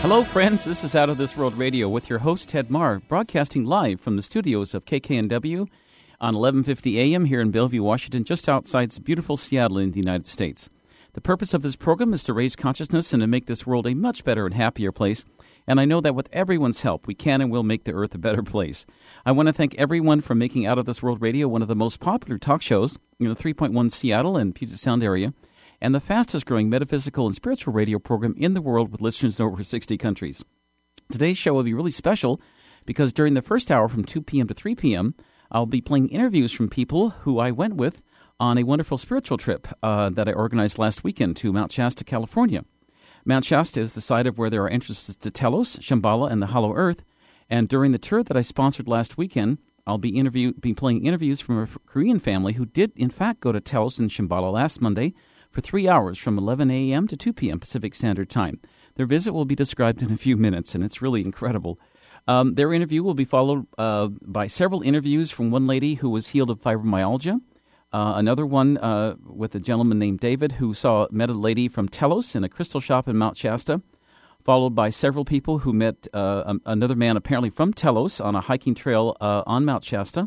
Hello, friends. This is Out of This World Radio with your host, Ted Marr, broadcasting live from the studios of KKNW on 1150 AM here in Bellevue, Washington, just outside beautiful Seattle in the United States. The purpose of this program is to raise consciousness and to make this world a much better and happier place. And I know that with everyone's help, we can and will make the earth a better place. I want to thank everyone for making Out of This World Radio one of the most popular talk shows in the 3.1 Seattle and Puget Sound area, and the fastest-growing metaphysical and spiritual radio program in the world with listeners in over 60 countries. Today's show will be really special because during the first hour from 2 p.m. to 3 p.m., I'll be playing interviews from people who I went with on a wonderful spiritual trip that I organized last weekend to Mount Shasta, California. Mount Shasta is the site of where there are entrances to Telos, Shambhala, and the Hollow Earth. And during the tour that I sponsored last weekend, I'll be playing interviews from a Korean family who did, in fact, go to Telos and Shambhala last Monday for 3 hours from 11 a.m. to 2 p.m. Pacific Standard Time. Their visit will be described in a few minutes, and it's really incredible. Their interview will be followed by several interviews from one lady who was healed of fibromyalgia, another one with a gentleman named David who met a lady from Telos in a crystal shop in Mount Shasta, followed by several people who met another man apparently from Telos on a hiking trail on Mount Shasta.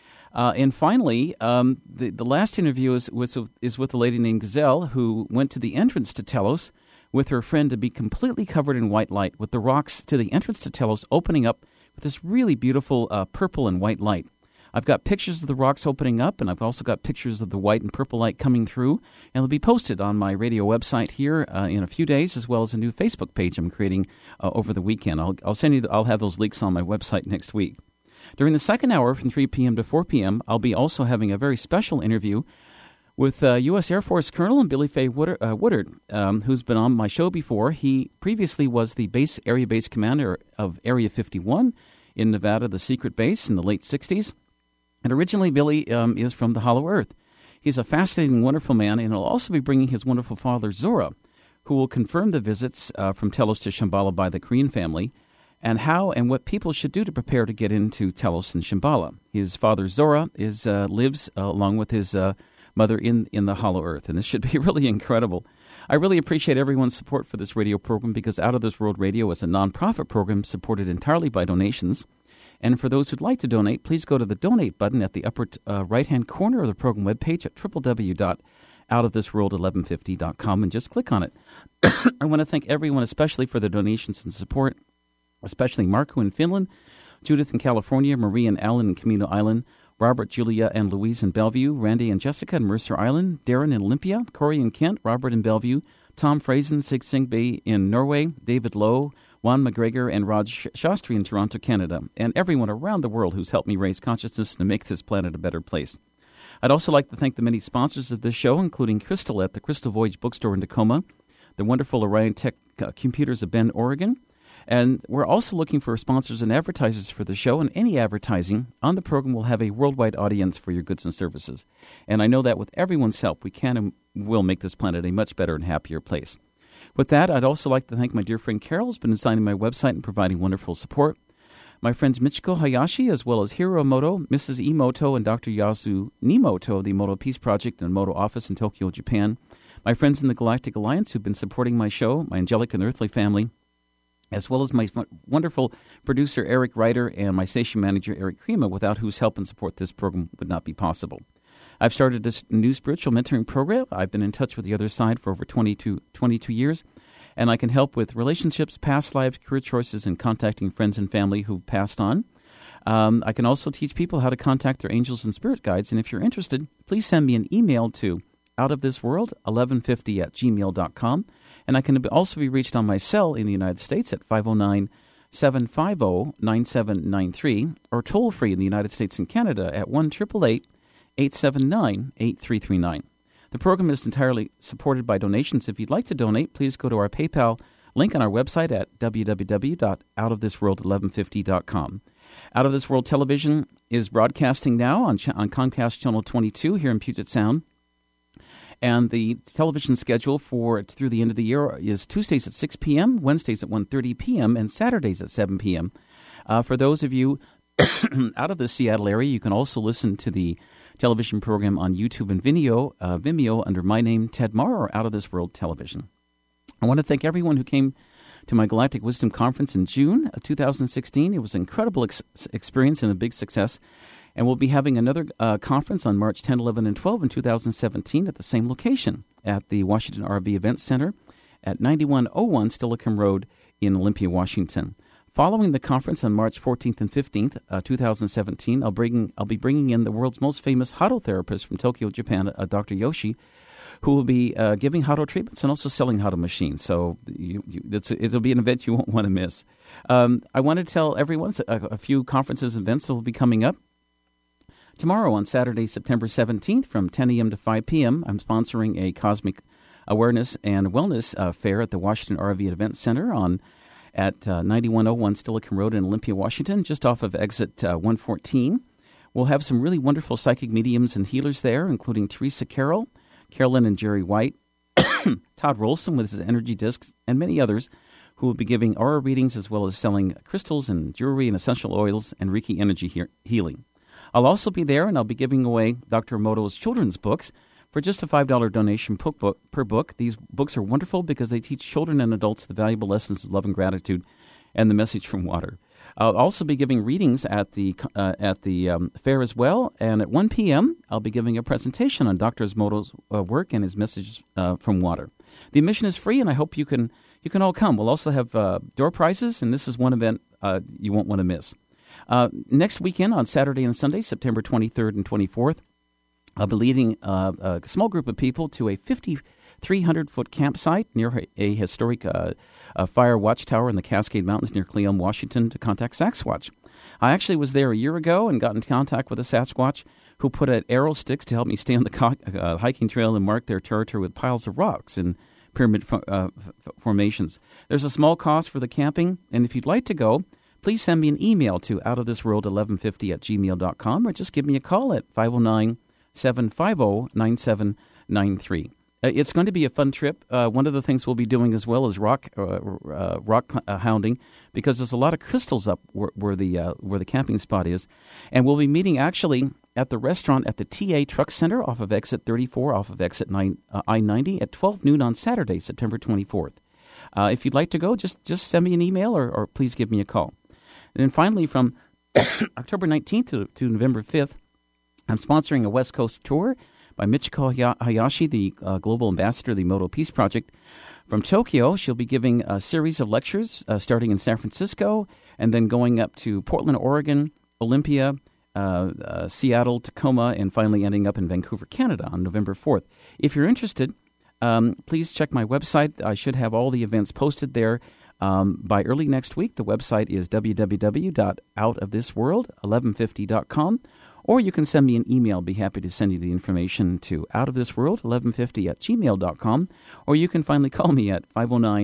And finally, the last interview is with a lady named Gazelle who went to the entrance to Telos with her friend to be completely covered in white light, with the rocks to the entrance to Telos opening up with this really beautiful purple and white light. I've got pictures of the rocks opening up, and I've also got pictures of the white and purple light coming through, and they'll be posted on my radio website here in a few days, as well as a new Facebook page I'm creating over the weekend. I'll have those links on my website next week. During the second hour from 3 p.m. to 4 p.m., I'll be also having a very special interview with U.S. Air Force Colonel Billy Faye Woodard, who's been on my show before. He previously was the area base commander of Area 51 in Nevada, the secret base in the late 60s. And originally, Billy is from the Hollow Earth. He's a fascinating, wonderful man, and he'll also be bringing his wonderful father, Zora, who will confirm the visits from Telos to Shambhala by the Korean family, and how and what people should do to prepare to get into Telos and Shambhala. His father, Zora, lives along with his mother in the Hollow Earth, and this should be really incredible. I really appreciate everyone's support for this radio program because Out of This World Radio is a nonprofit program supported entirely by donations. And for those who'd like to donate, please go to the donate button at the upper right-hand corner of the program webpage at www.outofthisworld1150.com and just click on it. I want to thank everyone, especially for their donations and support, especially Marco in Finland, Judith in California, Marie and Alan in Camino Island, Robert, Julia, and Louise in Bellevue, Randy and Jessica in Mercer Island, Darren in Olympia, Corey in Kent, Robert in Bellevue, Tom Frazen, Sig Singbe in Norway, David Lowe, Juan McGregor, and Raj Shastri in Toronto, Canada, and everyone around the world who's helped me raise consciousness to make this planet a better place. I'd also like to thank the many sponsors of this show, including Crystal at the Crystal Voyage Bookstore in Tacoma, the wonderful Orion Tech Computers of Bend, Oregon, and we're also looking for sponsors and advertisers for the show, and any advertising on the program will have a worldwide audience for your goods and services. And I know that with everyone's help, we can and will make this planet a much better and happier place. With that, I'd also like to thank my dear friend Carol, who's been designing my website and providing wonderful support. My friends Michiko Hayashi, as well as Hiro Moto, Mrs. Emoto, and Dr. Yasu Nimoto of the Moto Peace Project and Moto Office in Tokyo, Japan. My friends in the Galactic Alliance who've been supporting my show, my angelic and earthly family, as well as my wonderful producer Eric Ryder and my station manager Eric Krima, without whose help and support this program would not be possible. I've started this new spiritual mentoring program. I've been in touch with the other side for over 22 years, and I can help with relationships, past lives, career choices, and contacting friends and family who've passed on. I can also teach people how to contact their angels and spirit guides, and if you're interested, please send me an email to outofthisworld1150@gmail.com, and I can also be reached on my cell in the United States at 509-750-9793, or toll-free in the United States and Canada at 1-888-879-8339. The program is entirely supported by donations. If you'd like to donate, please go to our PayPal link on our website at www.outofthisworld1150.com. Out of This World Television is broadcasting now on Comcast Channel 22 here in Puget Sound. And the television schedule for through the end of the year is Tuesdays at 6 p.m., Wednesdays at 1:30 p.m., and Saturdays at 7 p.m. For those of you out of the Seattle area, you can also listen to the television program on YouTube and Vimeo under my name, Ted Marr, or Out of This World Television. I want to thank everyone who came to my Galactic Wisdom Conference in June of 2016. It was an incredible experience and a big success. And we'll be having another conference on March 10, 11, and 12 in 2017 at the same location at the Washington RV Events Center at 9101 Steilacoom Road in Olympia, Washington. Following the conference on March 14th and 15th, 2017, I'll be bringing in the world's most famous Hado therapist from Tokyo, Japan, Dr. Yoshi, who will be giving Hado treatments and also selling Hado machines. So it'll be an event you won't want to miss. I want to tell everyone a few conferences and events that will be coming up. Tomorrow on Saturday, September 17th from 10 a.m. to 5 p.m., I'm sponsoring a Cosmic Awareness and Wellness Fair at the Washington RV Events Center at 9101 Steilacoom Road in Olympia, Washington, just off of exit 114. We'll have some really wonderful psychic mediums and healers there, including Teresa Carroll, Carolyn and Jerry White, Todd Rolson with his energy discs, and many others who will be giving aura readings as well as selling crystals and jewelry and essential oils and Reiki energy healing. I'll also be there, and I'll be giving away Dr. Emoto's children's books for just a $5 donation per book. These books are wonderful because they teach children and adults the valuable lessons of love and gratitude and the message from water. I'll also be giving readings at the fair as well, and at 1 p.m. I'll be giving a presentation on Dr. Emoto's work and his message from water. The admission is free, and I hope you can all come. We'll also have door prizes, and this is one event you won't want to miss. Next weekend on Saturday and Sunday, September 23rd and 24th, I'll be leading a small group of people to a 5,300-foot campsite near a historic fire watchtower in the Cascade Mountains near Cleom, Washington, to contact Sasquatch. I actually was there a year ago and got in contact with a Sasquatch who put out arrow sticks to help me stay on the hiking trail and mark their territory with piles of rocks and pyramid formations. There's a small cost for the camping, and if you'd like to go, please send me an email to outofthisworld1150@gmail.com or just give me a call at 509-750-9793. It's going to be a fun trip. One of the things we'll be doing as well is rock hounding, because there's a lot of crystals up where the camping spot is. And we'll be meeting actually at the restaurant at the TA Truck Center off of exit 34, off of exit I-90 at 12 noon on Saturday, September 24th. If you'd like to go, just send me an email or please give me a call. And then finally, from October 19th to November 5th, I'm sponsoring a West Coast tour by Michiko Hayashi, the global ambassador of the Emoto Peace Project. From Tokyo, she'll be giving a series of lectures starting in San Francisco and then going up to Portland, Oregon, Olympia, Seattle, Tacoma, and finally ending up in Vancouver, Canada on November 4th. If you're interested, please check my website. I should have all the events posted there by early next week. The website is www.outofthisworld1150.com, or you can send me an email. I'll be happy to send you the information to outofthisworld1150@gmail.com, or you can finally call me at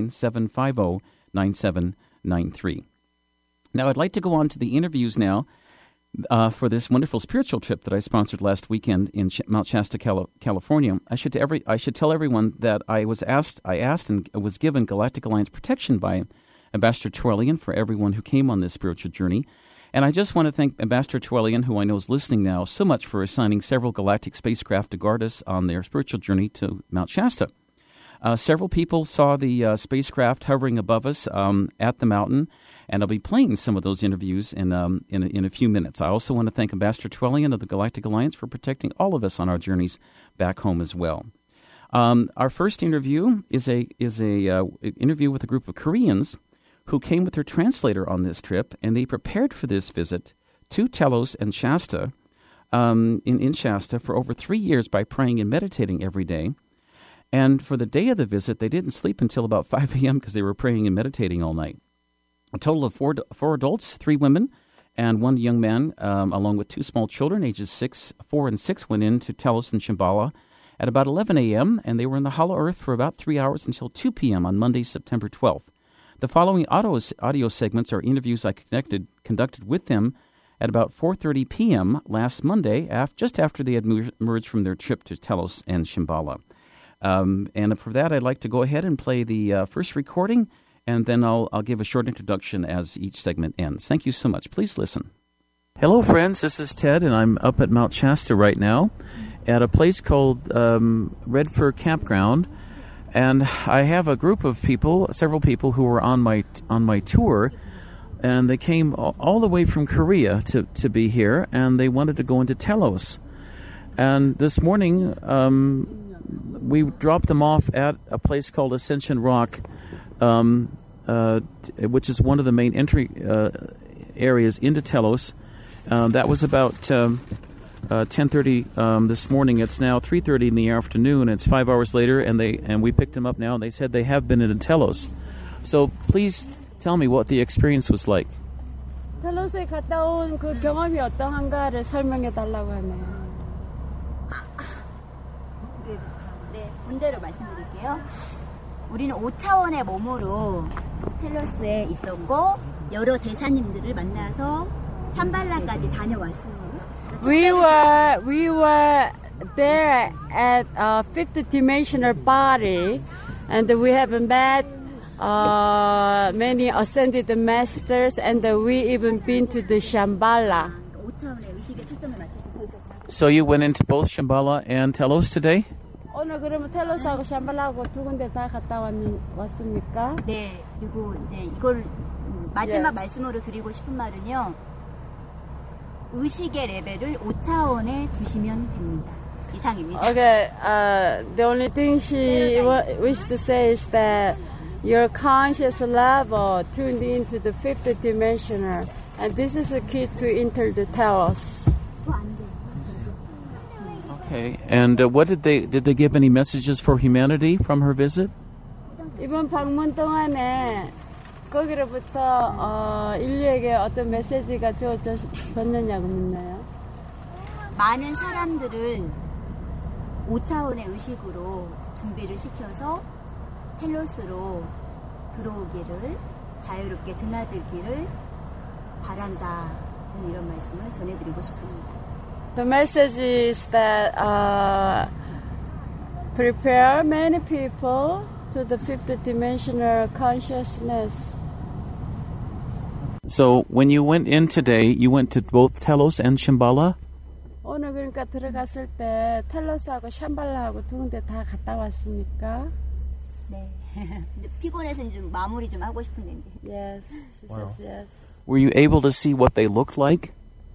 509-750-9793. Now, I'd like to go on to the interviews now for this wonderful spiritual trip that I sponsored last weekend in Mount Shasta, California. I should tell everyone that I asked and was given Galactic Alliance protection by Ambassador Trewhellian for everyone who came on this spiritual journey. And I just want to thank Ambassador Trewhellian, who I know is listening now, so much for assigning several galactic spacecraft to guard us on their spiritual journey to Mount Shasta. Several people saw the spacecraft hovering above us at the mountain, and I'll be playing some of those interviews in a few minutes. I also want to thank Ambassador Trewhellian of the Galactic Alliance for protecting all of us on our journeys back home as well. Our first interview is a interview with a group of Koreans who came with their translator on this trip, and they prepared for this visit to Telos and Shasta, in Shasta, for over 3 years by praying and meditating every day. And for the day of the visit, they didn't sleep until about 5 a.m. because they were praying and meditating all night. A total of four adults, 3 women, and 1 young man, along with 2 small children, ages 4 and 6, went into Telos and Shambhala at about 11 a.m., and they were in the Hollow Earth for about 3 hours until 2 p.m. on Monday, September 12th. The following audio segments are interviews I conducted with them at about 4:30 p.m. last Monday, just after they had emerged from their trip to Telos and Shambhala. And for that, I'd like to go ahead and play the first recording, and then I'll give a short introduction as each segment ends. Thank you so much. Please listen. Hello, friends. This is Ted, and I'm up at Mount Shasta right now at a place called Red Fir Campground. And I have a group of people, several people who were on my tour, and they came all the way from Korea to be here, and they wanted to go into Telos. And this morning, we dropped them off at a place called Ascension Rock, which is one of the main entry areas into Telos. That was about 10:30 this morning. It's now 3:30 in the afternoon. It's 5 hours later, and we picked them up now, and they said they have been in Telos. So please tell me what the experience was like. 텔로스에 갔다 온 그 경험이 어떠한가를 설명해 달라고 하네요. 네, 본대로 말씀드릴게요. 우리는 5차원의 몸으로 텔로스에 있었고 여러 대사님들을 만나서 샴발라까지 다녀왔습니다. We were there at a fifth dimensional body, and we have met many ascended masters, and we even been to the Shambhala. 5차원의 의식에 초점을 맞춰서. So you went into both Shambhala and Telos today? 오늘 그러면 텔로스하고 샴발라하고 두 군데 다 갔다 왔습니까? 네, 그리고 이제 이걸 마지막 Yes. 말씀으로 드리고 싶은 말은요. 의식의 레벨을 5차원에 두시면 됩니다. 이상입니다. Okay, the only thing she wished to say is that your conscious level tuned into the fifth dimensional, and this is the key to enter the Telos. Okay. And what did they give any messages for humanity from her visit? 이번 방문 동안에 거기로부터 인류에게 어떤 메시지가 주어졌느냐고 묻나요? 많은 사람들을 5차원의 의식으로 준비를 시켜서 텔로스로 들어오기를 자유롭게 드나들기를 바란다는 이런 말씀을 전해드리고 싶습니다. The message is that prepare many people to the fifth dimensional consciousness. So when you went in today, you went to both Telos and Shambhala? 오늘 그러니까 들어갔을 때 텔로스하고 샴발라하고 두 군데 다 갔다 왔습니까? 네. 근데 피곤해서 좀 마무리 좀 하고 싶은데. Yes, she says yes. Were you able to see what they looked like?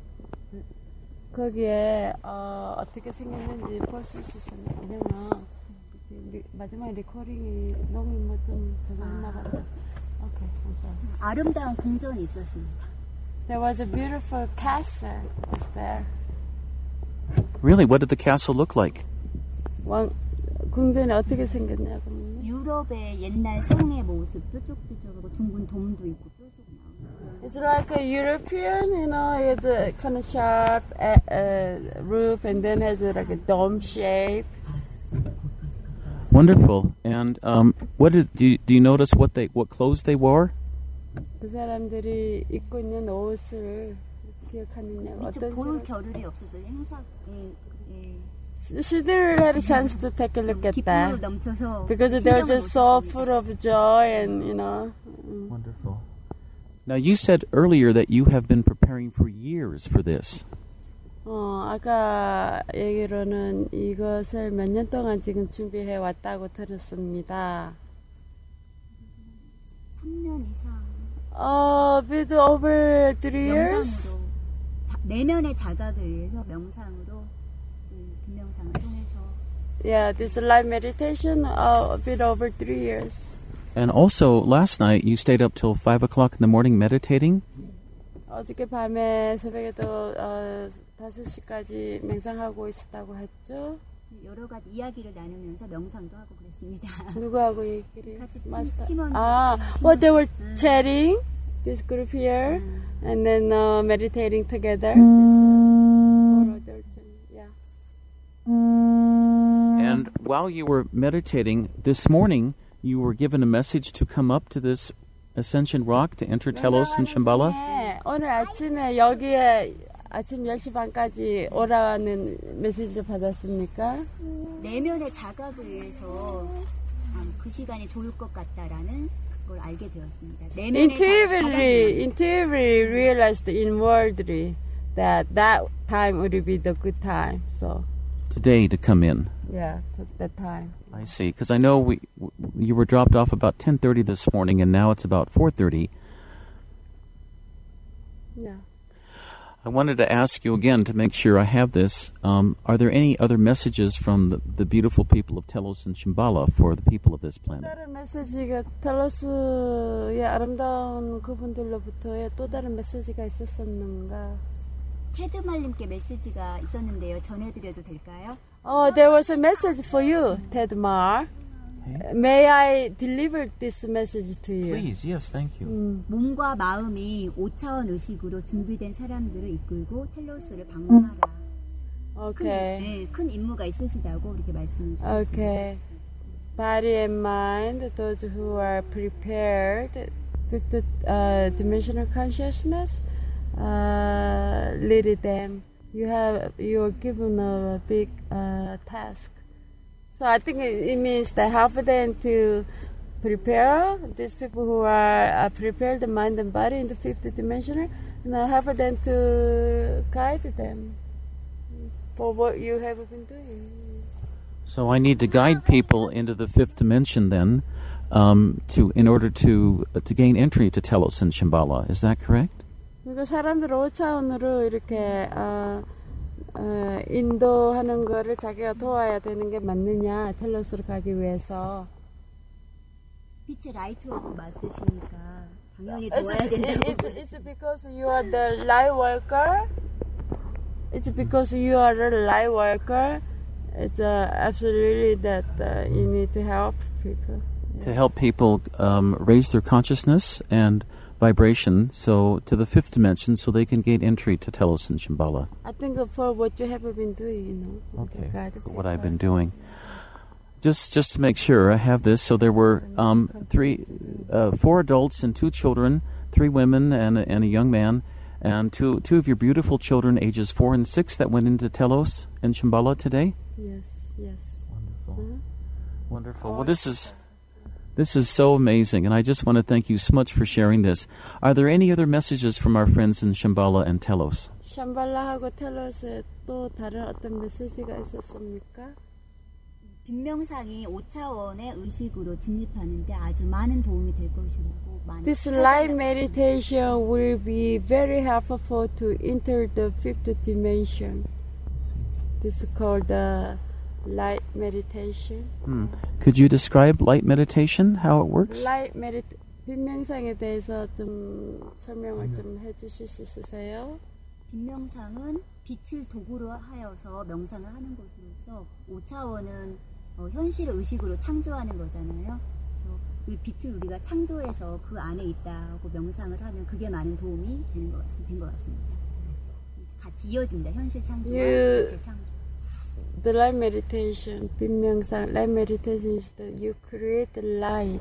거기에 어떻게 생겼는지 볼 수 있었어요. 왜냐면 마지막 리코딩이 너무 뭐좀 저거했나 봐요. Okay, I'm sorry. 아름다운 궁전이 있었습니다. There was a beautiful castle was there. Really? What did the castle look like? 궁전이 어떻게 생겼냐고. 유럽의 옛날 성의 모습, 뾰족뾰족하고 둥근 돔도 있고 뾰족 나오고. It's like a European, you know, it's a kind of sharp roof and then has like a dome shape. Wonderful. And do you notice what clothes they wore? 그 사람들이 입고 있는 옷을 기억하느냐고. 미처 볼 겨를이 없어서 행사 She didn't have a chance to take a look at 기쁨으로 that 넘쳐서 because they're 신경을 just 못 so 썼습니다. full of joy and you know. Wonderful. Now you said earlier that you have been preparing for years for this. 아까 얘기로는 이것을 몇 년 동안 지금 준비해 왔다고 들었습니다. 3년 이상. A bit over 3 years. 명상으로 내면의 자각을 위해서 명상으로 금명상을 통해서. Yeah, this live meditation a bit over 3 years. And also last night you stayed up till 5 o'clock in the morning meditating. 어저께 밤에 새벽에도 5시까지 맹상하고 있었다고 했죠. 여러 가지 이야기를 나누면서 명상도 하고 그랬습니다. 누구하고 얘기를? 같이 마스터. 팀원. Well, they were chatting, this group here, and then meditating together. Yeah. And while you were meditating this morning, you were given a message to come up to this Ascension Rock to enter Telos and Shambhala. 네, 오늘 아침에 여기에 아침 10시 반까지 오라는 메시지를 받았습니까? 내면의 자각을 위해서 그 시간이 좋을 것 같다라는 걸 알게 되었습니다. Intuitively realized inwardly that time would be the good time. So Today to come in. Yeah, took that time. I see. Because I know you were dropped off about 10:30 this morning, and now it's about 4:30. Yeah. I wanted to ask you again to make sure I have this. Are there any other messages from the beautiful people of Telos and Shambhala for the people of this planet? 다른 메시지가 텔로스의 아름다운 그분들로부터의 또 다른 메시지가 있었었는가? 테드말님께 메시지가 있었는데요. 전해드려도 될까요? There was a message for you, Ted Mar. Okay. May I deliver this message to you? Please, yes, thank you. 몸과 마음이 5차원 의식으로 준비된 사람들을 이끌고 텔로스를 방문하라. Okay. 큰 임무가 있으시다고 이렇게 말씀을 주셨습니다. Okay. Body and mind, those who are prepared, fifth dimensional consciousness, lead them. You're given a big task. So I think it means that help them to prepare these people who are prepared the mind and body in the fifth dimensional, and help them to guide them for what you have been doing. So I need to guide people into the fifth dimension then, in order to gain entry to Telos and Shambhala. Is that correct? 그러니까 사람들 5차원으로 이렇게 인도하는 거를 자기가 도와야 되는 게 맞느냐, 텔로스로 가기 위해서. 빛의 라이트워크 맡으시니까 당연히 도와야 된다고. It's because you are the light worker. It's because you are the light worker. It's absolutely that you need to help people. Yeah. To help people raise their consciousness and vibration to the fifth dimension so they can gain entry to Telos and Shambhala. I think for what you have been doing, Okay, what I've been doing. Just to make sure I have this. So there were 4 adults and 2 children, 3 women and a young man, and two of your beautiful children, ages 4 and 6, that went into Telos and Shambhala today. Yes. Wonderful. Wonderful. Well, this is so amazing, and I just want to thank you so much for sharing this. Are there any other messages from our friends in Shambhala and Telos? 샴발라하고 텔로스에 또 다른 어떤 메시지가 있었습니까? 빈명상이 5차원의 의식으로 진입하는데 아주 많은 도움이 될 것이라고 많이. This light meditation will be very helpful to enter the fifth dimension. This is called the light meditation. Could you describe light meditation, how it works? 빈명상에 대해서 좀 설명을 좀 해주실 수 있으세요? 빈명상은 빛을 도구로 하여서 명상을 하는 것으로서 5차원은 현실 의식으로 창조하는 거잖아요. 이 빛을 우리가 창조해서 그 안에 있다고 명상을 하면 그게 많은 도움이 된 것 같습니다. 같이 이어집니다. 현실 창조와 빛의 창조. The light meditation, 빈명상, light meditation is that you create the light.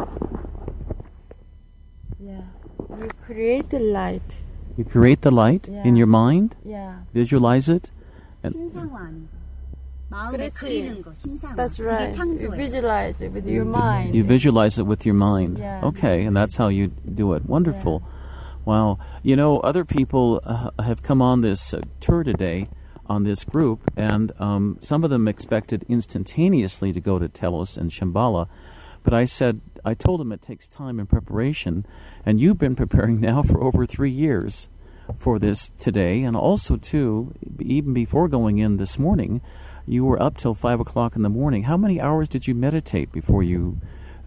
Yeah, you create the light. You create the light in your mind, visualize it. 심상화하는 거. 마음에 그리는 거, 심상화. That's right. You visualize it with your mind. You visualize it with your mind. Yeah. Okay, and that's how you do it. Wonderful. Yeah. Wow. Other people have come on this tour today on this group, and some of them expected instantaneously to go to Telos and Shambhala. But I told them it takes time and preparation, and you've been preparing now for over 3 years for this today, and also too, even before going in this morning, you were up till 5 o'clock in the morning. How many hours did you meditate before you?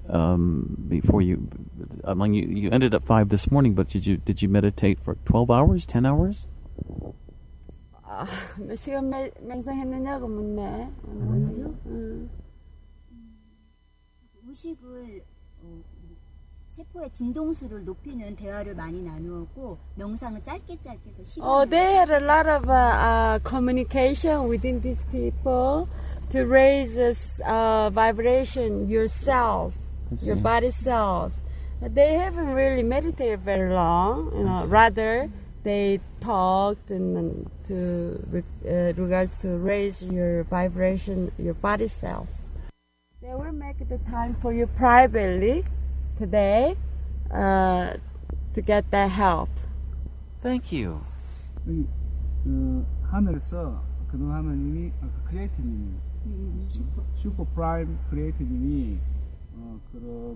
You ended at 5 this morning, but did you meditate for 12 hours, 10 hours? 몇 시간 명상했느냐고 묻네. 의식을 세포의 진동수를 높이는 대화를 많이 나누었고 명상은 짧게 해서 시간. They had a lot of communication within these people to raise this vibration, your cells, your body cells. They haven't really meditated very long. Rather they talked and regards to raise your vibration, your body cells. They will make the time for you privately today to get that help. Thank you. 하늘에서 그동 하나님이 크리에이터님이 슈퍼프라임 크리에이터님이 그런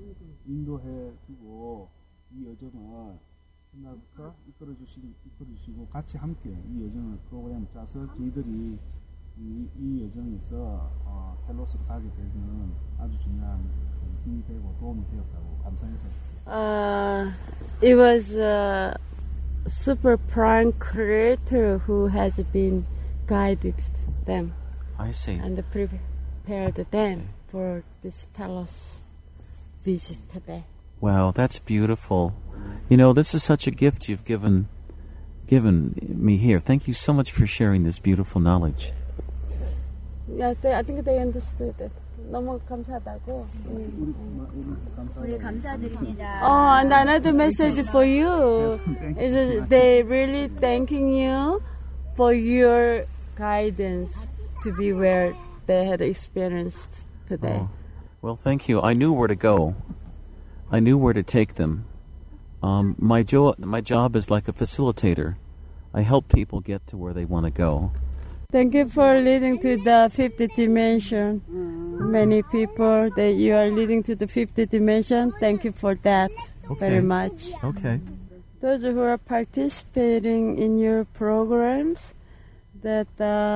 인도해주고 이 여정을 옛날부터 이끌어주시고 같이 함께 이 여정을 프로그램 짜서 저희들이 이 여정에서 텔로스로 가게 되는 아주 중요한 힘이 되고 도움이 되었다고 감사해서. It was Super Prime Creator who has been guided them I see. and prepared them for this Telos visit today. Wow, that's beautiful. You know, this is such a gift you've given me here. Thank you so much for sharing this beautiful knowledge. Yeah, I think they understood it. 너무 감사하다고. 우리 감사드립니다. Oh, and another message for you is they really thanking you for your guidance to be where they had experienced today. Oh. Well, thank you. I knew where to go. I knew where to take them. My job is like a facilitator. I help people get to where they want to go. Thank you for leading to the fifth dimension. Many people that you are leading to the fifth dimension. Thank you for that very much. Okay. Those who are participating in your programs, that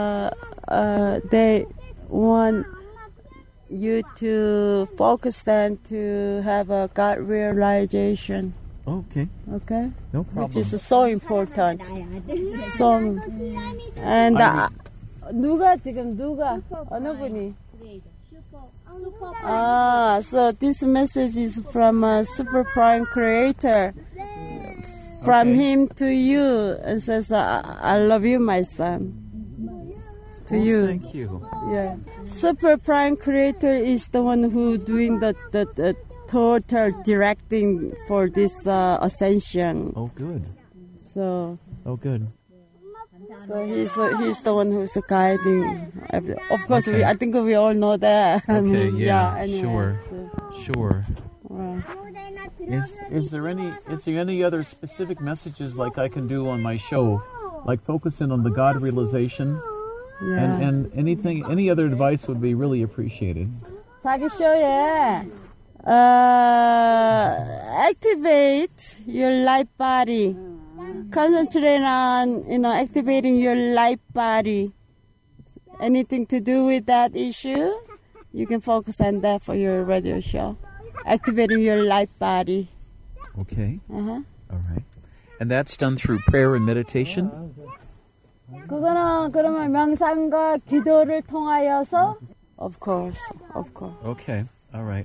they want you to focus them to have a God realization. Okay. Okay? No problem. Which is so important. So, and 누가 어느 분이? So this message is from a Super Prime Creator. From him to you, and says, "I love you, my son." To you. Thank you. Yeah. Super Prime Creator is the one who doing the total directing for this ascension. Oh, good. So good. he's the one who's guiding. Of course, Okay. I think we all know that. Okay, yeah, anyway, Sure. Wow. Is there any other specific messages like I can do on my show, like focusing on the God realization? Yeah. And any other advice would be really appreciated. 자기 쇼에 activate your life body. Concentrate on activating your life body. Anything to do with that issue, you can focus on that for your radio show. Activating your life body. Okay. Uh-huh. All right. And that's done through prayer and meditation? 그거는 그러면 명상과 기도를 통하여서 of course. Okay. All right.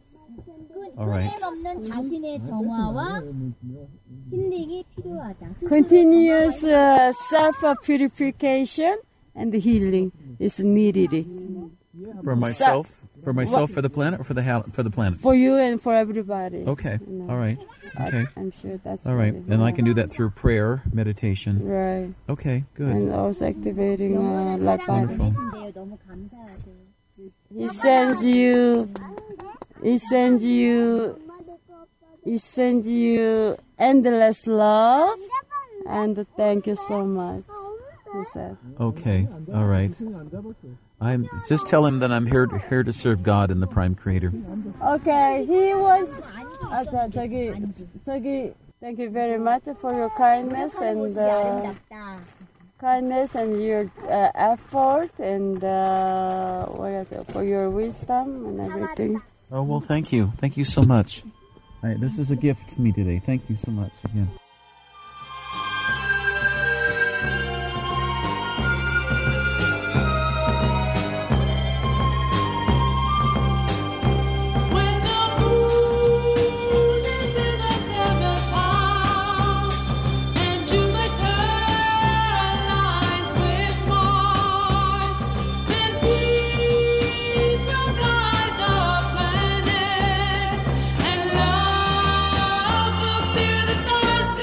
끊임없는 자신의 정화와 힐링이 필요하다. Continuous self-purification and healing is needed. For myself, for the planet, or for the planet? For you and for everybody. Okay. All right. Okay. I'm sure that's All right. And I can do that through prayer, meditation. Right. Okay. Good. And also activating life body. 보내신대요. 너무 감사하죠. He sends you endless love, and thank you so much. He says. Okay. All right. I'm just tell him that I'm here to serve God and the Prime Creator. Okay, he wants. 저기, thank you very much for your kindness and your effort and for your wisdom and everything. Oh, well, thank you. Thank you so much. This is a gift to me today. Thank you so much again. And love will steer the stars.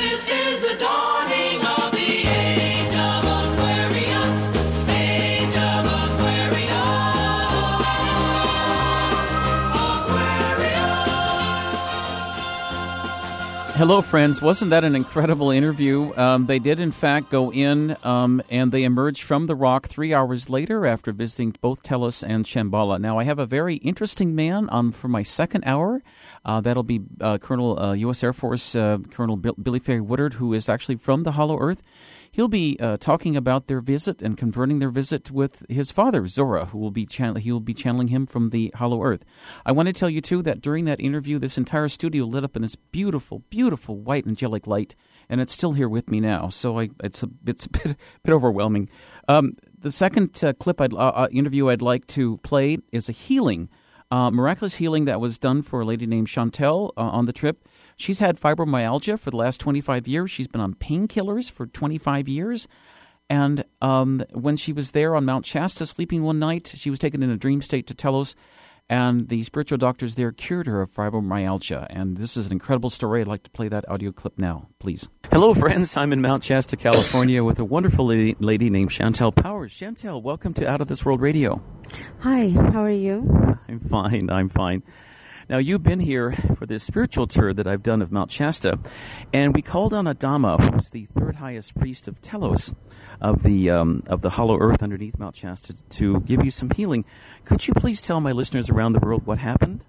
Hello, friends. Wasn't that an incredible interview? They did, in fact, go in and they emerged from the rock 3 hours later after visiting both Telos and Shambhala. Now, I have a very interesting man for my second hour. That'll be Colonel U.S. Air Force Colonel Billy Ferry Woodard, who is actually from the Hollow Earth. He'll be talking about their visit and converting their visit with his father, Zora, who will be channeling him from the Hollow Earth. I want to tell you, too, that during that interview, this entire studio lit up in this beautiful, beautiful white angelic light, and it's still here with me now, so it's a bit overwhelming. The second interview I'd like to play is a healing, miraculous healing that was done for a lady named Chantel on the trip. She's had fibromyalgia for the last 25 years. She's been on painkillers for 25 years. And when she was there on Mount Shasta sleeping one night, she was taken in a dream state to Telos, and the spiritual doctors there cured her of fibromyalgia. And this is an incredible story. I'd like to play that audio clip now, please. Hello, friends. I'm in Mount Shasta, California, with a wonderful lady named Chantel Powers. Chantel, welcome to Out of This World Radio. Hi, how are you? I'm fine. Now, you've been here for this spiritual tour that I've done of Mount Shasta, and we called on Adama, who's the third highest priest of Telos, of the Hollow Earth underneath Mount Shasta, to give you some healing. Could you please tell my listeners around the world what happened?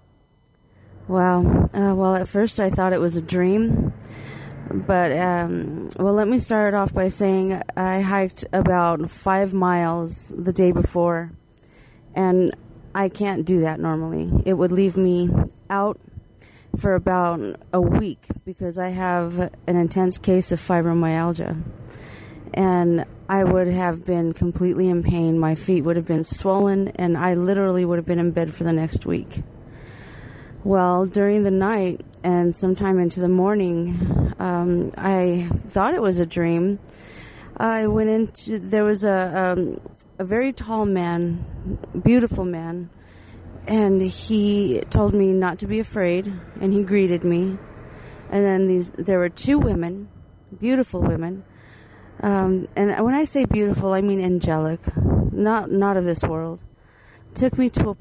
Wow. Well, at first I thought it was a dream, but let me start off by saying I hiked about 5 miles the day before, and I can't do that normally. It would leave me out for about a week because I have an intense case of fibromyalgia. And I would have been completely in pain. My feet would have been swollen, and I literally would have been in bed for the next week. Well, during the night and sometime into the morning, I thought it was a dream. There was a very tall man, beautiful man, and he told me not to be afraid, and he greeted me. And then there were 2 women, beautiful women, and when I say beautiful, I mean angelic, not of this world. Took me to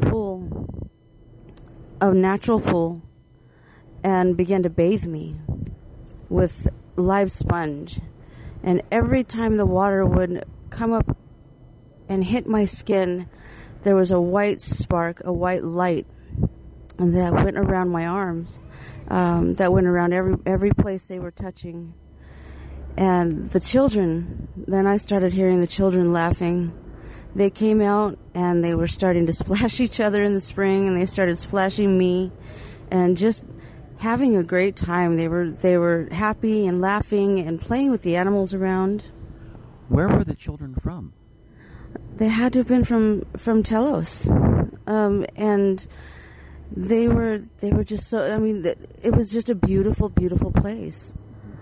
a natural pool, and began to bathe me with live sponge. And every time the water would come up and hit my skin, there was a white spark, a white light that went around my arms, that went around every place they were touching. And the children, then I started hearing the children laughing. They came out and they were starting to splash each other in the spring, and they started splashing me and just having a great time. They were happy and laughing and playing with the animals around. Where were the children from? They had to have been from Telos, and they were just so. I mean, it was just a beautiful, beautiful place.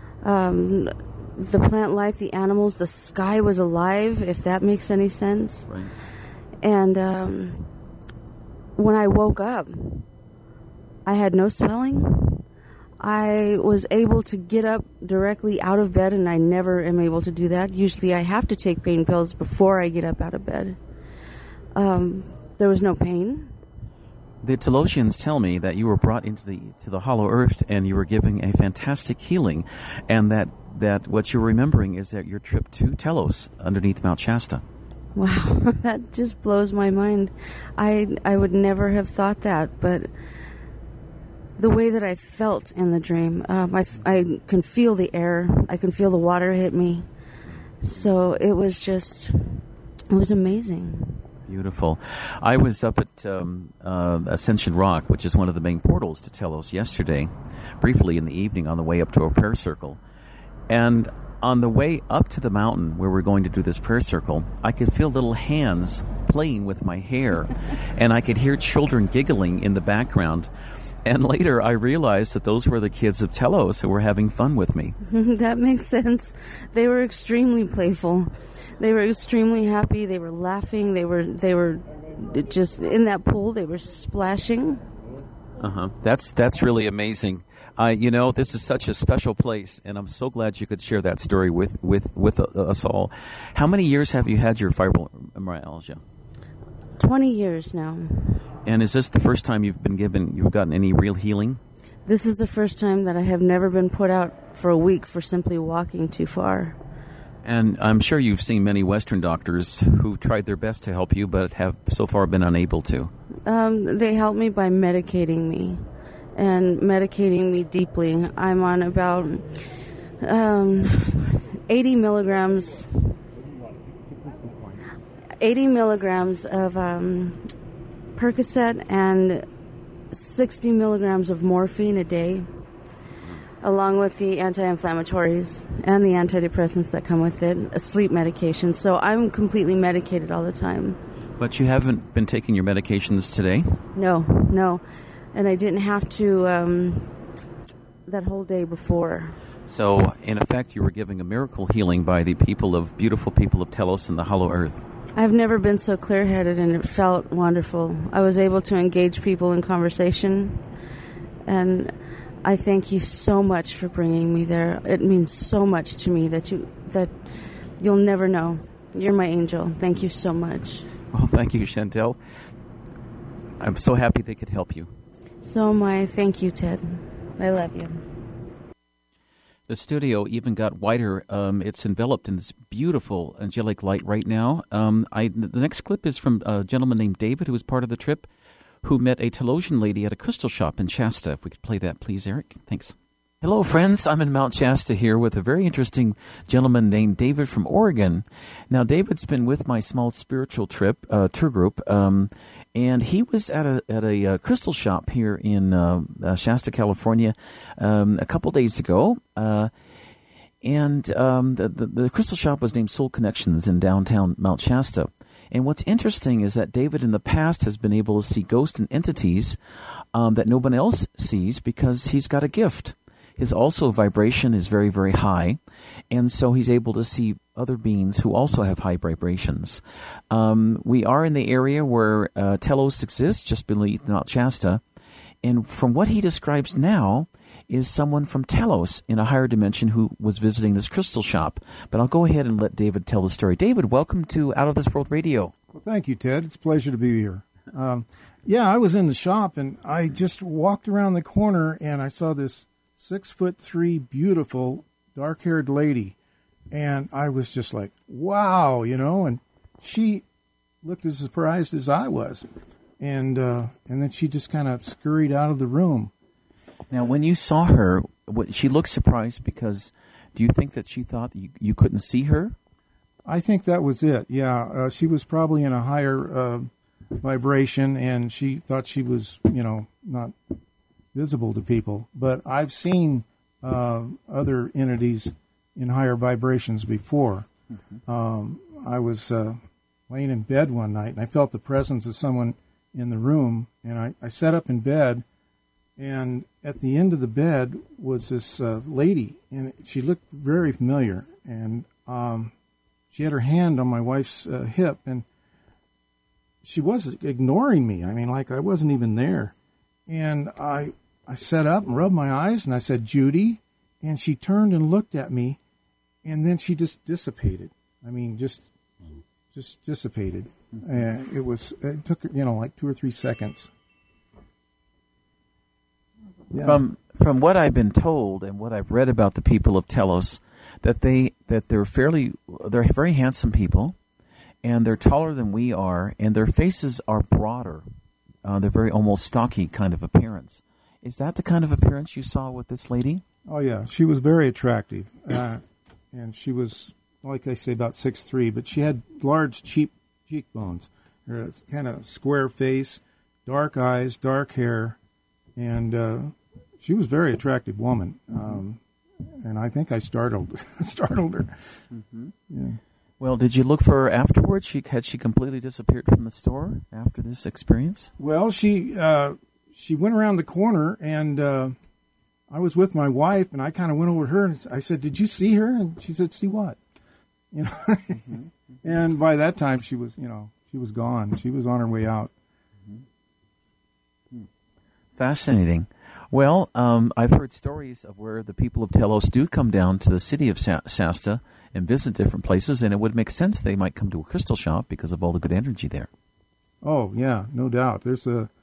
The plant life, the animals, the sky was alive, if that makes any sense. Right. And when I woke up, I had no swelling. I was able to get up directly out of bed, and I never am able to do that. Usually I have to take pain pills before I get up out of bed. There was no pain. The Telosians tell me that you were brought into the Hollow Earth, and you were giving a fantastic healing, and that what you're remembering is that your trip to Telos underneath Mount Shasta. Wow, that just blows my mind. I would never have thought that, but the way that I felt in the dream, I can feel the air, I can feel the water hit me. So it was amazing. Beautiful. I was up at Ascension Rock, which is one of the main portals to Telos, yesterday, briefly in the evening on the way up to a prayer circle. And on the way up to the mountain where we're going to do this prayer circle, I could feel little hands playing with my hair, and I could hear children giggling in the background. And later I realized that those were the kids of Telos who were having fun with me. That makes sense. They were extremely playful. They were extremely happy. They were laughing. They were just in that pool. They were splashing. That's really amazing. This is such a special place, and I'm so glad you could share that story with us all. How many years have you had your fibromyalgia? 20 years now. And is this the first time you've gotten any real healing? This is the first time that I have never been put out for a week for simply walking too far. And I'm sure you've seen many Western doctors who tried their best to help you, but have so far been unable to. They helped me by medicating me, and medicating me deeply. I'm on about 80 milligrams of Percocet and 60 milligrams of morphine a day, along with the anti-inflammatories and the antidepressants that come with it, a sleep medication. So I'm completely medicated all the time. But you haven't been taking your medications today? No. And I didn't have to that whole day before. So, in effect, you were giving a miracle healing by the beautiful people of Telos and the Hollow Earth. I've never been so clear-headed, and it felt wonderful. I was able to engage people in conversation, and I thank you so much for bringing me there. It means so much to me that you'll never know. You're my angel. Thank you so much. Well, thank you, Chantel. I'm so happy they could help you. So am I. Thank you, Ted. I love you. The studio even got whiter. It's enveloped in this beautiful angelic light right now. The next clip is from a gentleman named David, who was part of the trip, who met a Telosian lady at a crystal shop in Shasta. If we could play that, please, Eric. Thanks. Hello, friends. I'm in Mount Shasta here with a very interesting gentleman named David from Oregon. Now, David's been with my small spiritual trip tour group, and he was at a crystal shop here in Shasta, California, a couple days ago. And the crystal shop was named Soul Connections in downtown Mount Shasta. And what's interesting is that David in the past has been able to see ghosts and entities that no one else sees because he's got a gift. His also vibration is very, very high, and so he's able to see other beings who also have high vibrations. We are in the area where Telos exists, just beneath Mount Shasta, and from what he describes now is someone from Telos in a higher dimension who was visiting this crystal shop. But I'll go ahead and let David tell the story. David, welcome to Out of This World Radio. Well, thank you, Ted. It's a pleasure to be here. I was in the shop, and I just walked around the corner, and I saw this 6'3" beautiful dark-haired lady, and I was just like, wow, and she looked as surprised as I was, and then she just kind of scurried out of the room. Now, when you saw her, she looked surprised because do you think that she thought you couldn't see her? I think that was it. Yeah, she was probably in a higher vibration, and she thought she was, not visible to people. But I've seen other entities in higher vibrations before. Mm-hmm. I was laying in bed one night, and I felt the presence of someone in the room, and I sat up in bed, and at the end of the bed was this lady, and she looked very familiar, and she had her hand on my wife's hip, and she was ignoring me. I mean, like I wasn't even there. And I sat up and rubbed my eyes, and I said, "Judy," and she turned and looked at me, and then she just dissipated. I mean, just dissipated. It took, like 2 or 3 seconds. Yeah. From what I've been told and what I've read about the people of Telos, that they're very handsome people, and they're taller than we are, and their faces are broader. They're very almost stocky kind of appearance. Is that the kind of appearance you saw with this lady? Oh yeah, she was very attractive, and she was, like I say, about 6'3", but she had large cheekbones, her kind of square face, dark eyes, dark hair, and she was a very attractive woman. And I think I startled her. Mm-hmm. Yeah. Well, did you look for her afterwards? Had she completely disappeared from the store after this experience? Well, she went around the corner, and I was with my wife, and I kind of went over to her, and I said, "Did you see her?" And she said, "See what?" Mm-hmm. And by that time, she was gone. She was on her way out. Mm-hmm. Fascinating. Well, I've heard stories of where the people of Telos do come down to the city of Shasta and visit different places, and it would make sense they might come to a crystal shop because of all the good energy there. Oh, yeah, no doubt. There's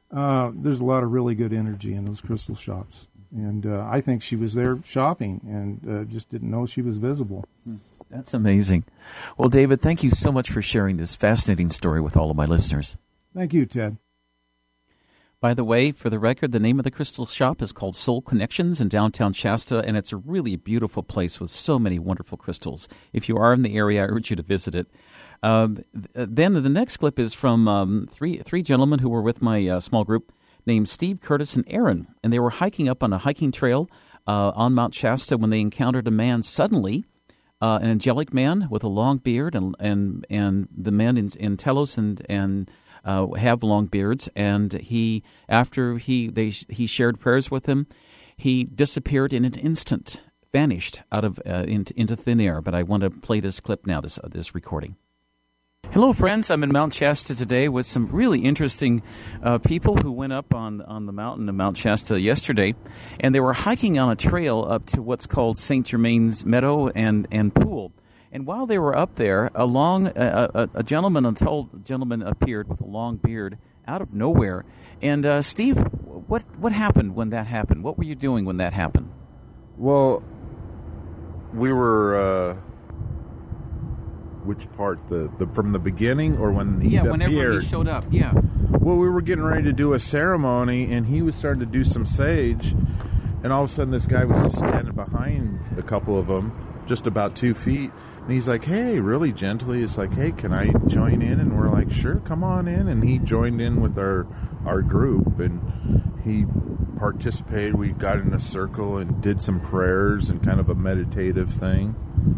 There's a lot of really good energy in those crystal shops. And I think she was there shopping and just didn't know she was visible. That's amazing. Well, David, thank you so much for sharing this fascinating story with all of my listeners. Thank you, Ted. By the way, for the record, the name of the crystal shop is called Soul Connections in downtown Shasta, and it's a really beautiful place with so many wonderful crystals. If you are in the area, I urge you to visit it. Then the next clip is from three gentlemen who were with my small group named Steve, Curtis, and Aaron, and they were hiking up on a hiking trail on Mount Shasta when they encountered a man suddenly, an angelic man with a long beard, and the men in Telos and have long beards, and he shared prayers with him. He disappeared in an instant, vanished out of into thin air. But I want to play this clip now, this recording. Hello, friends. I'm in Mount Shasta today with some really interesting people who went up on the mountain of Mount Shasta yesterday, and they were hiking on a trail up to what's called St. Germain's Meadow and Pool. And while they were up there, a gentleman appeared with a long beard out of nowhere. And Steve, what happened when that happened? What were you doing when that happened? Well, we were which part? The from the beginning, or when he appeared? Whenever he showed up. Yeah. Well, we were getting ready to do a ceremony, and he was starting to do some sage, and all of a sudden, this guy was just standing behind a couple of them, just about 2 feet. And he's like, hey, really gently, it's like, hey, can I join in? And we're like, sure, come on in. And he joined in with our group, and he participated. We got in a circle and did some prayers and kind of a meditative thing.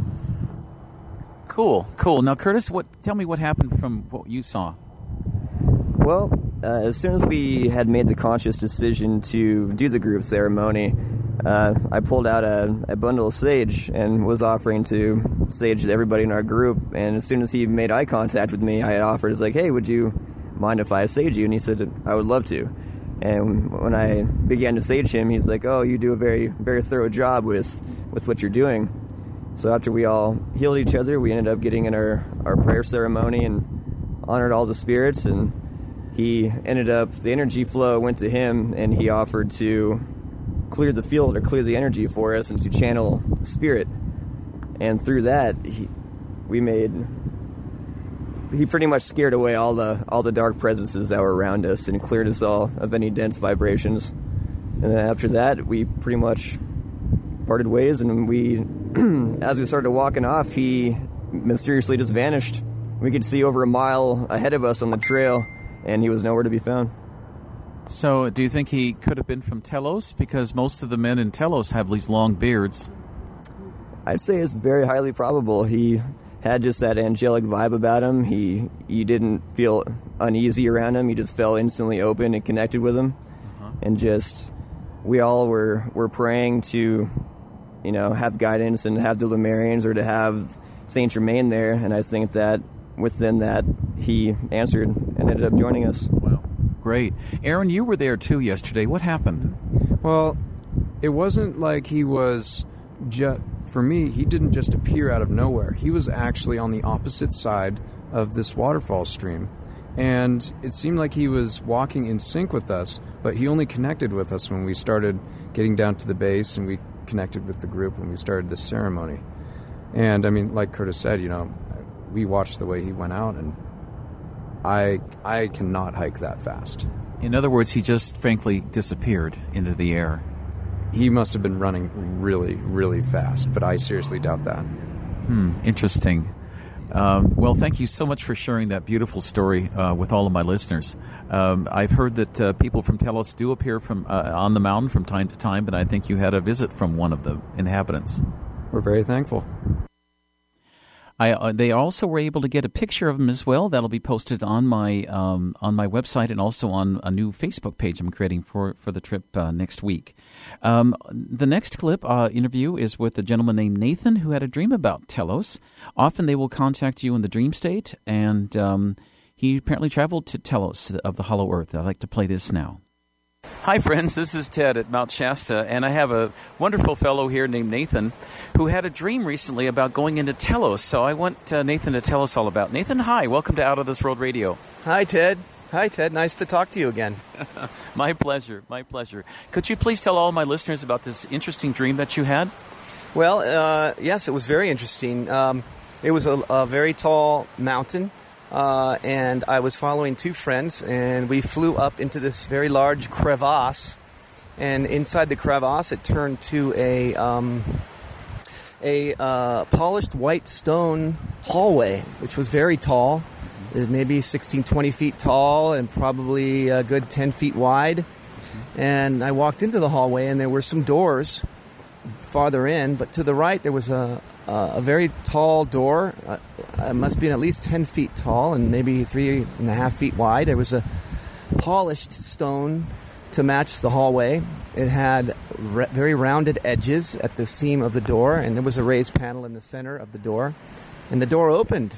Cool. Now, Curtis, tell me what happened from what you saw. Well, as soon as we had made the conscious decision to do the group ceremony, I pulled out a bundle of sage and was offering to sage everybody in our group. And as soon as he made eye contact with me, I offered, it's like, hey, would you mind if I sage you? And he said, I would love to. And when I began to sage him, he's like, oh, you do a very, very thorough job with what you're doing. So after we all healed each other, we ended up getting in our prayer ceremony and honored all the spirits. And he ended up, the energy flow went to him, and he offered to clear the field or clear the energy for us and to channel spirit. And through that, he pretty much scared away all the dark presences that were around us and cleared us all of any dense vibrations. And then after that, we pretty much parted ways, and we, as we started walking off, he mysteriously just vanished. We could see over a mile ahead of us on the trail, and he was nowhere to be found. So, do you think he could have been from Telos? Because most of the men in Telos have these long beards. I'd say it's very highly probable. He had just that angelic vibe about him. You didn't feel uneasy around him. You just felt instantly open and connected with him. And just, we all were praying to, have guidance and have the Lemurians or to have St. Germain there. And I think that within that, he answered and ended up joining us. Wow. Great. Aaron, you were there too yesterday. What happened? Well, it wasn't like he was for me, he didn't just appear out of nowhere. He was actually on the opposite side of this waterfall stream. And it seemed like he was walking in sync with us, but he only connected with us when we started getting down to the base, and we connected with the group when we started this ceremony. And, I mean, like Curtis said, we watched the way he went out, and I cannot hike that fast. In other words, he just frankly disappeared into the air. He must have been running really, really fast, but I seriously doubt that. Interesting. Well, thank you so much for sharing that beautiful story with all of my listeners. I've heard that people from Telos do appear on the mountain from time to time, but I think you had a visit from one of the inhabitants. We're very thankful. They also were able to get a picture of him as well. That'll be posted on my website and also on a new Facebook page I'm creating for the trip next week. The next clip interview is with a gentleman named Nathan who had a dream about Telos. Often they will contact you in the dream state, and he apparently traveled to Telos of the Hollow Earth. I'd like to play this now. Hi, friends. This is Ted at Mount Shasta, and I have a wonderful fellow here named Nathan who had a dream recently about going into Telos. So I want Nathan to tell us all about. Nathan, hi. Welcome to Out of This World Radio. Hi, Ted. Hi, Ted. Nice to talk to you again. My pleasure. My pleasure. Could you please tell all my listeners about this interesting dream that you had? Well, yes, it was very interesting. It was a very tall mountain, and I was following two friends, and we flew up into this very large crevasse. And inside the crevasse, it turned to a polished white stone hallway, which was very tall. It was maybe 16, 20 feet tall and probably a good 10 feet wide. And I walked into the hallway, and there were some doors farther in, but to the right there was a very tall door. It must be at least 10 feet tall and maybe 3.5 feet wide. There was a polished stone to match the hallway. It had very rounded edges at the seam of the door, and there was a raised panel in the center of the door. And the door opened.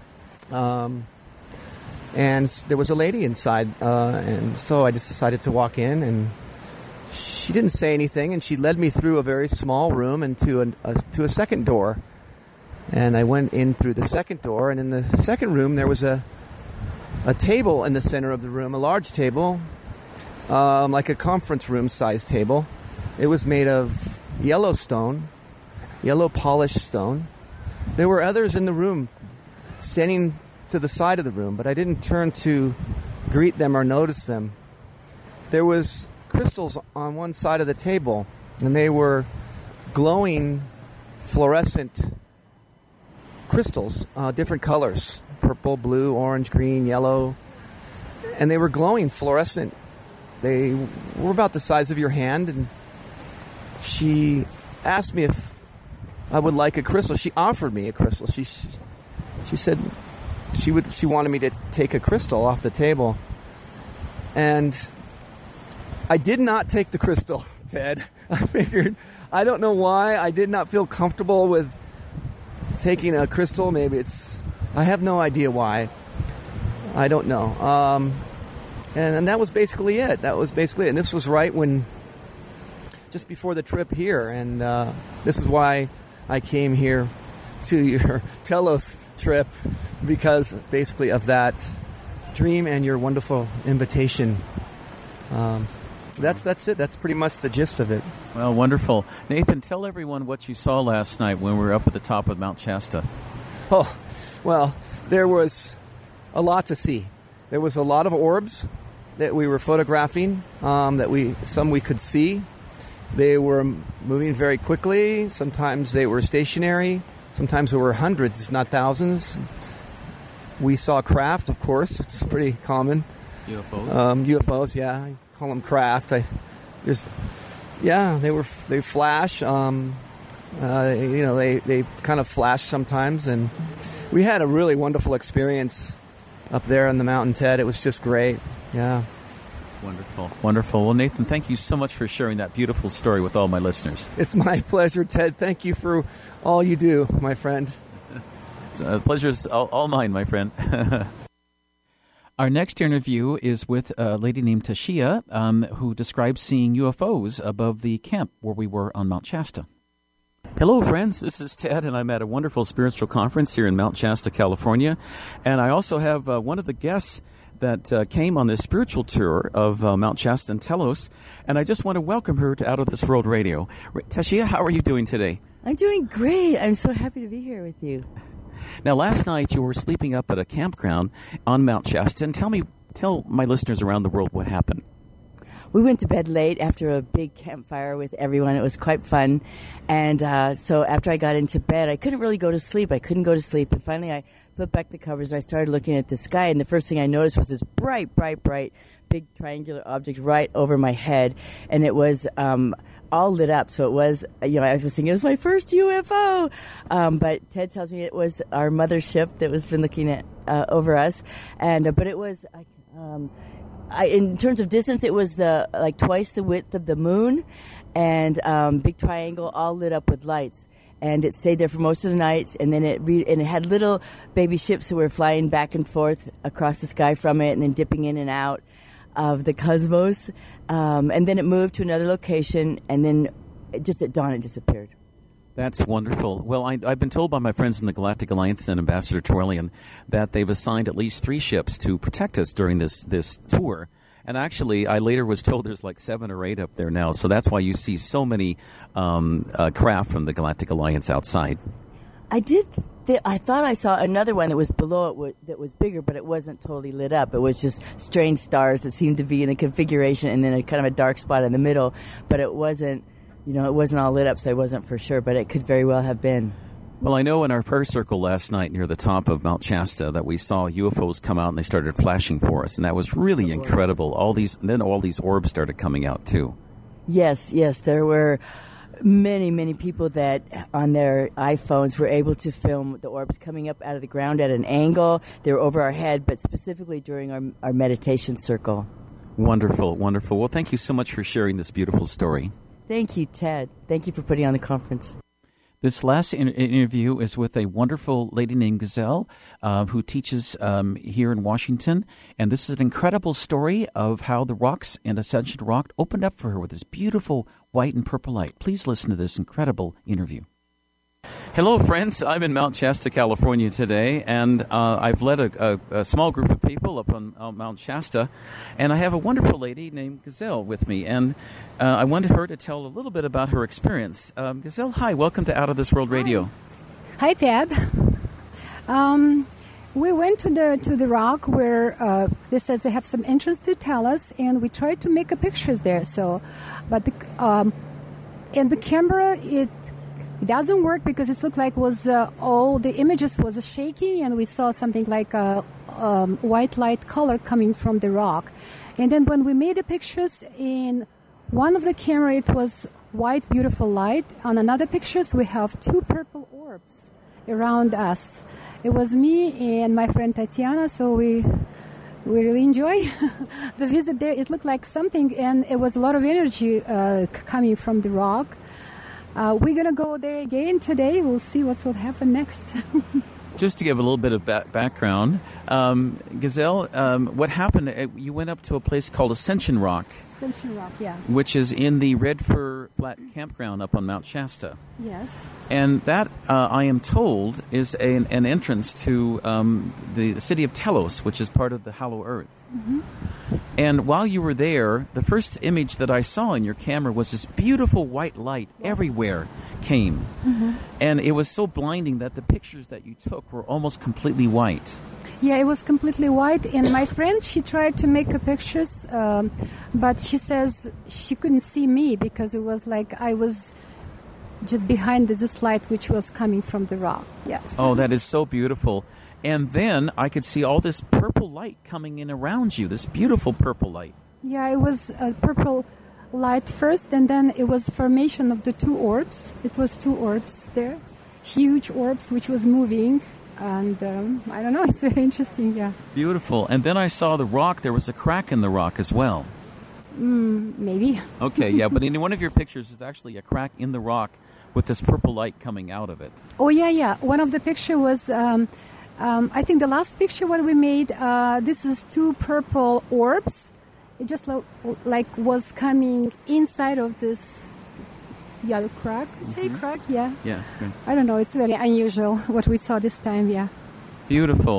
And there was a lady inside, and so I just decided to walk in, and she didn't say anything, and she led me through a very small room and to a second door. And I went in through the second door, and in the second room there was a table in the center of the room, a large table, like a conference room size table. It was made of yellow stone, yellow polished stone. There were others in the room standing to the side of the room, but I didn't turn to greet them or notice them. There was crystals on one side of the table, and they were glowing fluorescent crystals, different colors, purple, blue, orange, green, yellow, and they were glowing fluorescent. They were about the size of your hand, and she asked me if I would like a crystal. She offered me a crystal. She said she wanted me to take a crystal off the table. And I did not take the crystal, Ted. I figured, I don't know why, I did not feel comfortable with taking a crystal. Maybe I have no idea why. I don't know. And that was basically it. And this was right when, just before the trip here. And this is why I came here to your Telos trip, because basically of that dream and your wonderful invitation. That's it. That's pretty much the gist of it. Well, wonderful. Nathan, tell everyone what you saw last night when we were up at the top of Mount Shasta. Oh, well, there was a lot to see. There was a lot of orbs that we were photographing, some we could see. They were moving very quickly. Sometimes they were stationary. Sometimes there were hundreds, if not thousands. We saw craft, of course. It's pretty common. UFOs? UFOs, yeah. I call them craft. They flash. They kind of flash sometimes. And we had a really wonderful experience up there on the mountain, Ted. It was just great. Yeah. Wonderful. Wonderful. Well, Nathan, thank you so much for sharing that beautiful story with all my listeners. It's my pleasure, Ted. Thank you for all you do, my friend. The pleasure's all mine, my friend. Our next interview is with a lady named Tashia, who describes seeing UFOs above the camp where we were on Mount Shasta. Hello, friends. This is Ted, and I'm at a wonderful spiritual conference here in Mount Shasta, California. And I also have one of the guests that came on this spiritual tour of Mount Shasta and Telos, and I just want to welcome her to Out of This World Radio. Tashia, how are you doing today? I'm doing great. I'm so happy to be here with you. Now, last night you were sleeping up at a campground on Mount Shasta, and tell my listeners around the world what happened. We went to bed late after a big campfire with everyone. It was quite fun. And so after I got into bed, I couldn't really go to sleep. And finally I put back the covers and I started looking at the sky. And the first thing I noticed was this bright, big triangular object right over my head. And it was all lit up. So it was, I was thinking it was my first UFO. But Ted tells me it was our mothership that was been looking at over us. But it was... in terms of distance, it was twice the width of the moon, and big triangle, all lit up with lights. And it stayed there for most of the night, and then it had little baby ships that were flying back and forth across the sky from it, and then dipping in and out of the cosmos. And then it moved to another location, and then just at dawn it disappeared. That's wonderful. Well, I've been told by my friends in the Galactic Alliance and Ambassador Torlian that they've assigned at least 3 ships to protect us during this tour. And actually, I later was told there's like 7 or 8 up there now. So that's why you see so many craft from the Galactic Alliance outside. I thought I saw another one that was below it that was bigger, but it wasn't totally lit up. It was just strange stars that seemed to be in a configuration and then a kind of a dark spot in the middle. But it wasn't, it wasn't all lit up, so I wasn't for sure. But it could very well have been. Well, I know in our prayer circle last night near the top of Mount Shasta that we saw UFOs come out and they started flashing for us, and that was really incredible. All these orbs started coming out too. Yes, there were many people that on their iPhones were able to film the orbs coming up out of the ground at an angle. They were over our head, but specifically during our meditation circle. Wonderful. Well, thank you so much for sharing this beautiful story. Thank you, Ted. Thank you for putting on the conference. This last interview is with a wonderful lady named Gazelle who teaches here in Washington. And this is an incredible story of how the rocks and Ascension Rock opened up for her with this beautiful white and purple light. Please listen to this incredible interview. Hello, friends. I'm in Mount Shasta, California today, and I've led a small group of people up on Mount Shasta, and I have a wonderful lady named Gazelle with me, and I wanted her to tell a little bit about her experience. Gazelle, hi. Welcome to Out of This World Radio. Hi, Ted. We went to the rock where they says they have some entrance to tell us, and we tried to make pictures there. But in the camera it doesn't work because it looked like all the images was shaking, and we saw something like a white light color coming from the rock. And then when we made the pictures in one of the camera, it was white, beautiful light. On another pictures, we have 2 purple orbs around us. It was me and my friend Tatiana, so we really enjoy the visit there. It looked like something, and it was a lot of energy coming from the rock. We're going to go there again today. We'll see what will happen next. Just to give a little bit of background, Gazelle, what happened? You went up to a place called Ascension Rock. Ascension Rock, yeah. Which is in the Red Fir Flat Campground up on Mount Shasta. Yes. And that, I am told, is an entrance to the city of Telos, which is part of the Hollow Earth. Mm-hmm. And while you were there, the first image that I saw in your camera was this beautiful white light everywhere came. Mm-hmm. And it was so blinding that the pictures that you took were almost completely white. Yeah, it was completely white. And my friend, she tried to make pictures, but she says she couldn't see me because it was like I was just behind this light which was coming from the rock. Yes. Oh, that is so beautiful. And then I could see all this purple light coming in around you, this beautiful purple light. Yeah, it was a purple light first, and then it was formation of the 2 orbs. It was 2 orbs there, huge orbs which was moving. And I don't know, it's very interesting, yeah. Beautiful. And then I saw the rock. There was a crack in the rock as well. Maybe. Okay, yeah, but in one of your pictures is actually a crack in the rock with this purple light coming out of it. Oh, yeah. One of the picture was, I think the last picture what we made, this is 2 purple orbs. It just like was coming inside of this yellow crack. Say crack, yeah. Yeah. Good. I don't know. It's very unusual what we saw this time. Yeah. Beautiful.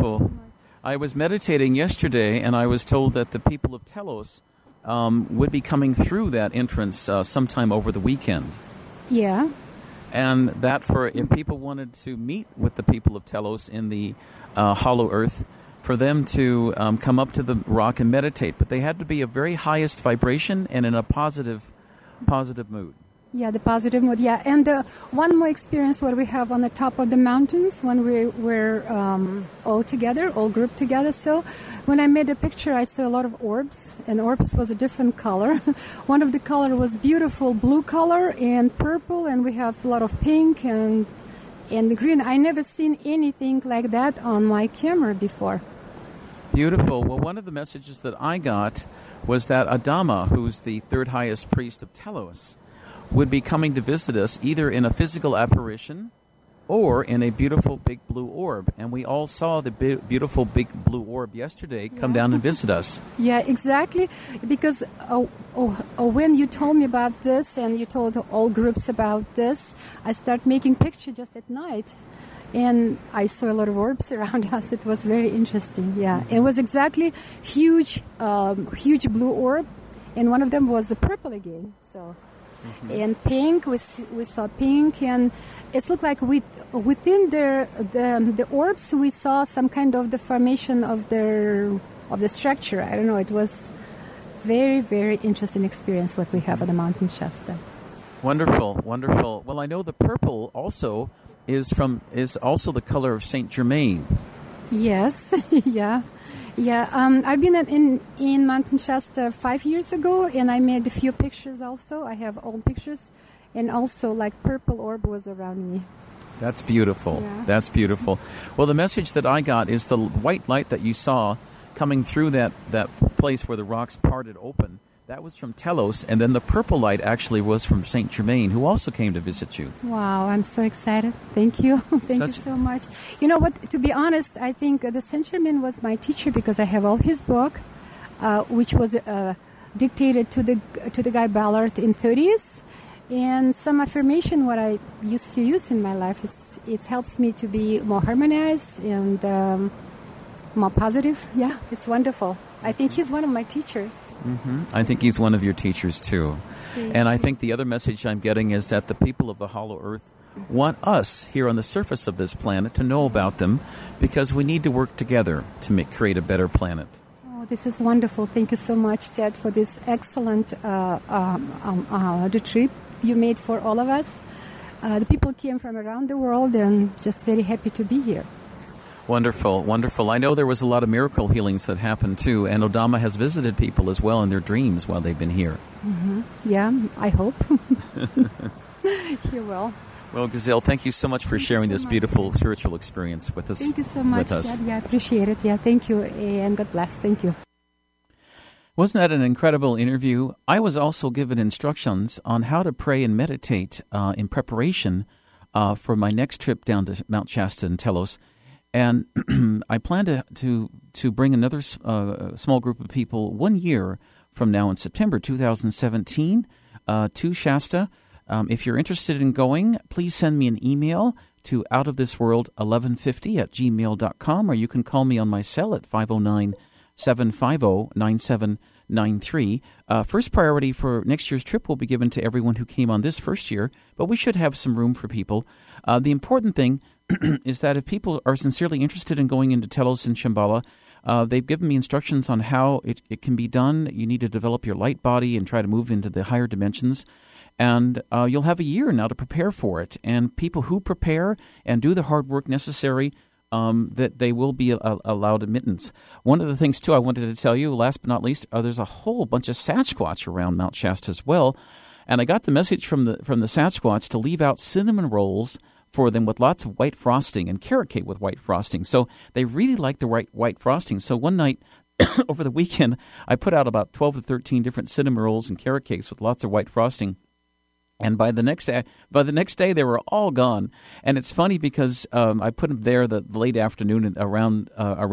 I was meditating yesterday, and I was told that the people of Telos would be coming through that entrance sometime over the weekend. Yeah. And that if people wanted to meet with the people of Telos in the Hollow Earth, for them to come up to the rock and meditate, but they had to be a very highest vibration and in a positive mood. Yeah, the positive mood, yeah. And one more experience what we have on the top of the mountains when we were all grouped together. So when I made a picture, I saw a lot of orbs, and orbs was a different color. One of the color was beautiful blue color and purple, and we have a lot of pink and green. I never seen anything like that on my camera before. Beautiful. Well, one of the messages that I got was that Adama, who's the 3rd highest priest of Telos, would be coming to visit us either in a physical apparition or in a beautiful big blue orb. And we all saw the beautiful big blue orb yesterday come down and visit us. Yeah, exactly. Because when you told me about this and you told all groups about this, I started making pictures just at night. And I saw a lot of orbs around us. It was very interesting. Yeah, it was exactly huge blue orb, and one of them was purple again. So, and pink. We saw pink, and it looked like within the orbs we saw some kind of the formation of the structure. I don't know. It was very, very interesting experience what we have at the Mountain Shasta. Wonderful, wonderful. Well, I know the purple also is also the color of Saint Germain. Yes, yeah. I've been in Mountain Shasta 5 years ago, and I made a few pictures also. I have old pictures, and also like purple orb was around me. That's beautiful. Yeah. That's beautiful. Well, the message that I got is the white light that you saw coming through that place where the rocks parted open. That was from Telos, and then the purple light actually was from Saint Germain, who also came to visit you. Wow, I'm so excited. Thank you. Thank you so much. You know what, to be honest, I think the Saint Germain was my teacher because I have all his book, which was dictated to the Guy Ballard in 30s. And some affirmation what I used to use in my life, it helps me to be more harmonized and more positive. Yeah, it's wonderful. I think he's one of my teachers. Mm-hmm. I think he's one of your teachers, too. And I think the other message I'm getting is that the people of the Hollow Earth want us here on the surface of this planet to know about them because we need to work together to create a better planet. Oh, this is wonderful. Thank you so much, Ted, for this excellent retreat you made for all of us. The people came from around the world and just very happy to be here. Wonderful, wonderful. I know there was a lot of miracle healings that happened, too, and Odama has visited people as well in their dreams while they've been here. Mm-hmm. Yeah, I hope. You will. Well, Gazelle, thank you so much for sharing this beautiful spiritual experience with us. Thank you so much, Dad. Yeah, I appreciate it. Yeah, thank you, and God bless. Thank you. Wasn't that an incredible interview? I was also given instructions on how to pray and meditate in preparation for my next trip down to Mount Shasta and Telos. And I plan to bring another small group of people 1 year from now in September 2017 to Shasta. If you're interested in going, please send me an email to outofthisworld1150@gmail.com, or you can call me on my cell at 509-750-9793. First priority for next year's trip will be given to everyone who came on this first year, but we should have some room for people. The important thing is that if people are sincerely interested in going into Telos and Shambhala, they've given me instructions on how it can be done. You need to develop your light body and try to move into the higher dimensions. And you'll have a year now to prepare for it. And people who prepare and do the hard work necessary, that they will be allowed admittance. One of the things, too, I wanted to tell you, last but not least, there's a whole bunch of Sasquatch around Mount Shasta as well. And I got the message from the Sasquatch to leave out cinnamon rolls for them with lots of white frosting and carrot cake with white frosting. So they really like the white frosting. So one night over the weekend, I put out about 12 to 13 different cinnamon rolls and carrot cakes with lots of white frosting. And by the next day, they were all gone. And it's funny because I put them there the late afternoon around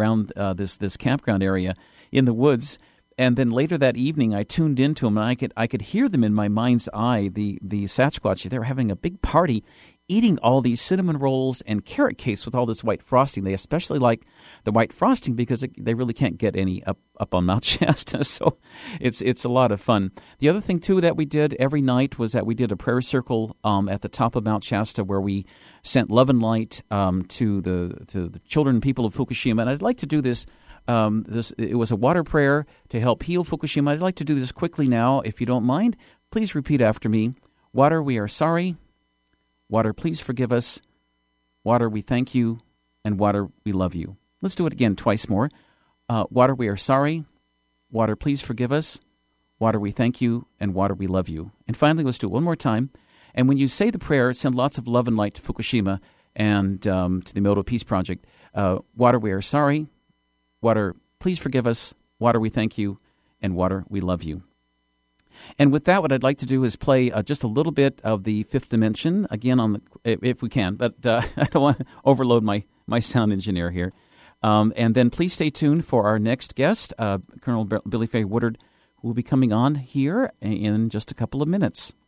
this campground area in the woods. And then later that evening, I tuned into them, and I could hear them in my mind's eye. The Sasquatch, they were having a big party, eating all these cinnamon rolls and carrot cakes with all this white frosting. They especially like the white frosting because they really can't get any up on Mount Shasta. So it's a lot of fun. The other thing, too, that we did every night was that we did a prayer circle at the top of Mount Shasta where we sent love and light to the children and people of Fukushima. And I'd like to do this. It was a water prayer to help heal Fukushima. I'd like to do this quickly now, if you don't mind. Please repeat after me. Water, we are sorry. Water, please forgive us. Water, we thank you. And water, we love you. Let's do it again twice more. Water, we are sorry. Water, please forgive us. Water, we thank you. And water, we love you. And finally, let's do it one more time. And when you say the prayer, send lots of love and light to Fukushima and to the Emoto Peace Project. Water, we are sorry. Water, please forgive us. Water, we thank you. And water, we love you. And with that, what I'd like to do is play just a little bit of the Fifth Dimension, again, if we can. But I don't want to overload my sound engineer here. And then please stay tuned for our next guest, Colonel Billy Faye Woodard, who will be coming on here in just a couple of minutes.